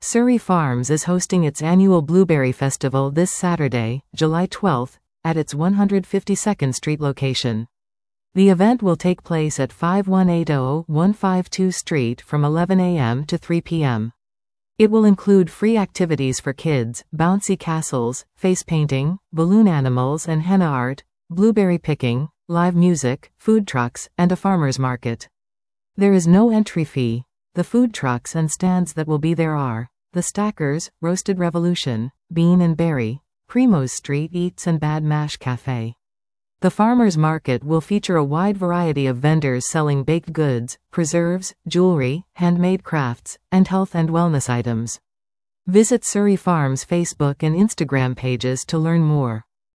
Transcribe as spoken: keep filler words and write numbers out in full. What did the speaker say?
Surrey Farms is hosting its annual Blueberry Festival this Saturday, July twelfth, at its one hundred fifty-second Street location. The event will take place at five one eight zero one five two Street from eleven a m to three p m It will include free activities for kids, bouncy castles, face painting, balloon animals and henna art, blueberry picking, live music, food trucks, and a farmer's market. There is no entry fee. The food trucks and stands that will be there are The Stackers, Roasted Revolution, Bean and Berry, Primo's Street Eats and Bad Mash Cafe. The farmer's market will feature a wide variety of vendors selling baked goods, preserves, jewelry, handmade crafts, and health and wellness items. Visit Surrey Farms' Facebook and Instagram pages to learn more.